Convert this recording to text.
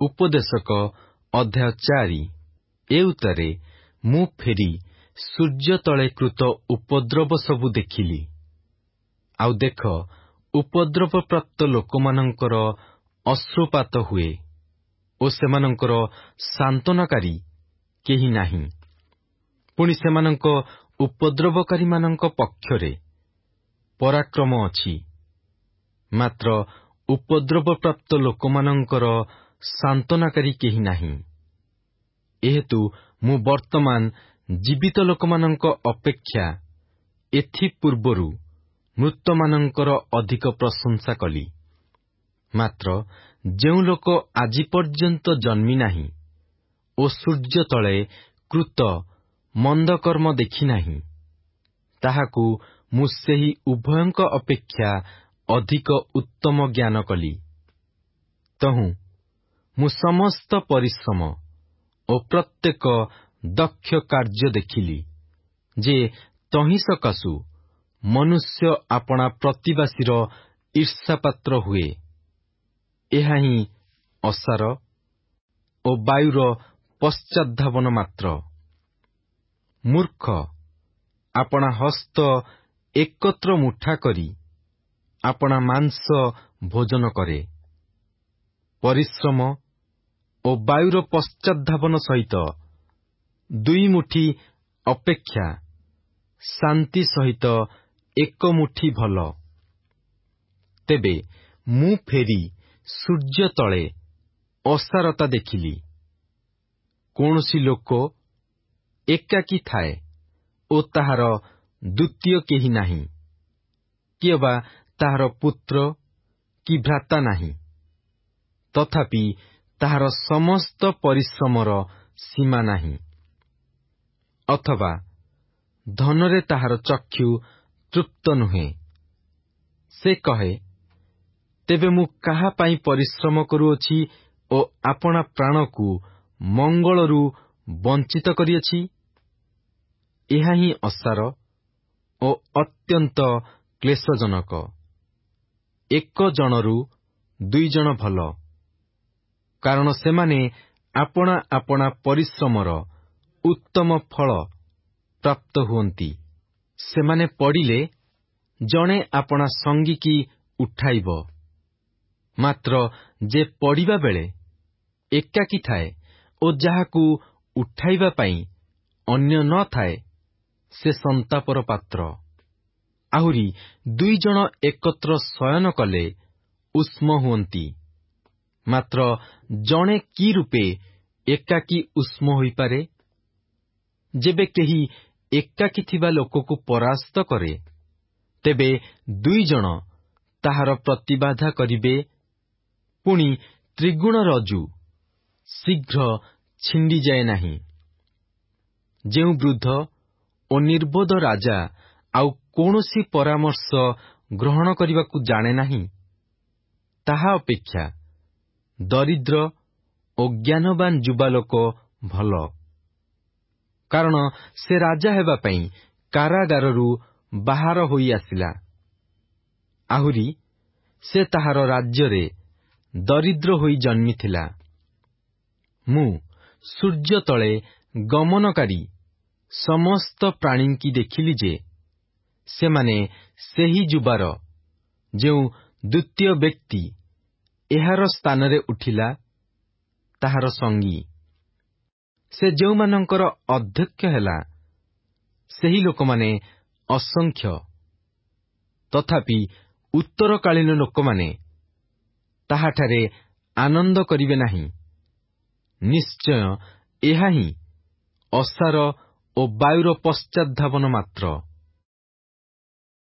ଉପଦେଶକ ଅଧ୍ୟାୟ 4। ଏ ଉତ୍ତାରେ ମୁଁ ଫେରି ସୂର୍ଯ୍ୟ ତଳେ କୃତ ଉପଦ୍ରବ ସବୁ ଦେଖିଲି। ଆଉ ଦେଖ, ଉପଦ୍ରବପ୍ରାପ୍ତ ଲୋକମାନଙ୍କର ଅଶ୍ରୁପାତ ହୁଏ ଓ ସେମାନଙ୍କର ସାନ୍ତ୍ୱନାକାରୀ କେହି ନାହିଁ। ପୁଣି ସେମାନଙ୍କ ଉପଦ୍ରବକାରୀମାନଙ୍କ ପକ୍ଷରେ ପରାକ୍ରମ ଅଛି, ମାତ୍ର ଉପଦ୍ରବପ୍ରାପ୍ତ ଲୋକମାନଙ୍କର ସାନ୍ତ୍ୱନାକାରୀ କେହି ନାହିଁ। ଏହେତୁ ମୁଁ ବର୍ତ୍ତମାନ ଜୀବିତ ଲୋକମାନଙ୍କ ଅପେକ୍ଷା ଏଥିପୂର୍ବରୁ ମୃତମାନଙ୍କର ଅଧିକ ପ୍ରଶଂସା କଲି। ମାତ୍ର ଯେଉଁ ଲୋକ ଆଜି ପର୍ଯ୍ୟନ୍ତ ଜନ୍ମି ନାହିଁ ଓ ସୂର୍ଯ୍ୟ ତଳେ କୃତ ମନ୍ଦକର୍ମ ଦେଖି ନାହିଁ, ତାହାକୁ ମୁଁ ସେହି ଉଭୟଙ୍କ ଅପେକ୍ଷା ଅଧିକ ଉତ୍ତମ ଜ୍ଞାନ କଲି। ତହୁଁ ମୁଁ ସମସ୍ତ ପରିଶ୍ରମ ଓ ପ୍ରତ୍ୟେକ ଦକ୍ଷ କାର୍ଯ୍ୟ ଦେଖିଲି ଯେ ତହିଁ ସକାଶୁ ମନୁଷ୍ୟ ଆପଣା ପ୍ରତିବାସୀର ଈର୍ଷାପାତ୍ର ହୁଏ। ଏହା ହିଁ ଅସାର ଓ ବାୟୁର ପଶ୍ଚାଦ୍ଧାବନ ମାତ୍ର। ମୂର୍ଖ ଆପଣା ହସ୍ତ ଏକତ୍ର ମୁଠା କରି ଆପଣା ମାଂସ ଭୋଜନ କରେ। ପରିଶ୍ରମ ଓ ବାୟୁର ପଶ୍ଚାଦ୍ଧାବନ ସହିତ 2 ମୁଠି ଅପେକ୍ଷା ଶାନ୍ତି ସହିତ 1 ମୁଠି ଭଲ। ତେବେ ମୁଁ ଫେରି ସୂର୍ଯ୍ୟ ତଳେ ଅସାରତା ଦେଖିଲି। କୌଣସି ଲୋକ ଏକାକୀ ଥାଏ ଓ ତାହାର ଦ୍ୱିତୀୟ କେହି ନାହିଁ, କି ଅବା ତାହାର ପୁତ୍ର କି ଭ୍ରାତା ନାହିଁ। ତଥାପି ତାହାର ସମସ୍ତ ପରିଶ୍ରମର ସୀମା ନାହିଁ, ଅଥବା ଧନରେ ତାହାର ଚକ୍ଷୁ ତୃପ୍ତ ନୁହେଁ। ସେ କହେ, ତେବେ ମୁଁ କାହା ପାଇଁ ପରିଶ୍ରମ କରୁଅଛି ଓ ଆପଣା ପ୍ରାଣକୁ ମଙ୍ଗଳରୁ ବଞ୍ଚିତ କରିଅଛି? ଏହା ହିଁ ଅସାର ଓ ଅତ୍ୟନ୍ତ କ୍ଲେଶଜନକ। 1 ଜଣରୁ 2 ଜଣ ଭଲ, କାରଣ ସେମାନେ ଆପଣା ଆପଣା ପରିଶ୍ରମର ଉତ୍ତମ ଫଳ ପ୍ରାପ୍ତ ହୁଅନ୍ତି। ସେମାନେ ପଡ଼ିଲେ ଜଣେ ଆପଣା ସଙ୍ଗୀକି ଉଠାଇବ, ମାତ୍ର ଯେ ପଡ଼ିବା ବେଳେ ଏକାକୀ ଥାଏ ଓ ଯାହାକୁ ଉଠାଇବା ପାଇଁ ଅନ୍ୟ ନ ଥାଏ, ସେ ସନ୍ତାପର ପାତ୍ର। ଆହୁରି 2 ଜଣ ଏକତ୍ର ଶୟନ କଲେ ଉଷ୍ମ ହୁଅନ୍ତି, ମାତ୍ର ଜଣେ କି ରୂପେ ଏକାକୀ ଉଷ୍ମ ହୋଇପାରେ? ଯେବେ କେହି ଏକାକୀ ଥିବା ଲୋକକୁ ପରାସ୍ତ କରେ, ତେବେ 2 ଜଣ ତାହାର ପ୍ରତିବାଧା କରିବେ। ପୁଣି ତ୍ରିଗୁଣ ରଜ୍ଜୁ ଶୀଘ୍ର ଛିଣ୍ଡିଯାଏ ନାହିଁ। ଯେଉଁ ବୃଦ୍ଧ ଓ ନିର୍ବୋଧ ରାଜା ଆଉ କୌଣସି ପରାମର୍ଶ ଗ୍ରହଣ କରିବାକୁ ଜାଣେ ନାହିଁ, ତାହା ଅପେକ୍ଷା ଦରିଦ୍ର ଓ ଜ୍ଞାନବାନ ଯୁବାଲୋକ ଭଲ, କାରଣ ସେ ରାଜା ହେବା ପାଇଁ କାରାଗାରରୁ ବାହାର ହୋଇ ଆସିଲା। ଆହୁରି ସେ ତାହାର ରାଜ୍ୟରେ ଦରିଦ୍ର ହୋଇ ଜନ୍ମିଥିଲା। ମୁଁ ସୂର୍ଯ୍ୟ ତଳେ ଗମନକାରୀ ସମସ୍ତ ପ୍ରାଣୀଙ୍କି ଦେଖିଲି ଯେ ସେମାନେ ସେହି ଯୁବାର ଯେଉଁ ଦ୍ୱିତୀୟ ବ୍ୟକ୍ତି ଏହାର ସ୍ଥାନରେ ଉଠିଲା, ତାହାର ସଙ୍ଗୀ। ସେ ଯେଉଁମାନଙ୍କର ଅଧ୍ୟକ୍ଷ ହେଲା, ସେହି ଲୋକମାନେ ଅସଂଖ୍ୟ। ତଥାପି ଉତ୍ତରକାଳୀନ ଲୋକମାନେ ତାହାଠାରେ ଆନନ୍ଦ କରିବେ ନାହିଁ। ନିଶ୍ଚୟ ଏହା ହିଁ ଅସାର ଓ ବାୟୁର ପଶ୍ଚାଦ୍ଧାବନ ମାତ୍ର।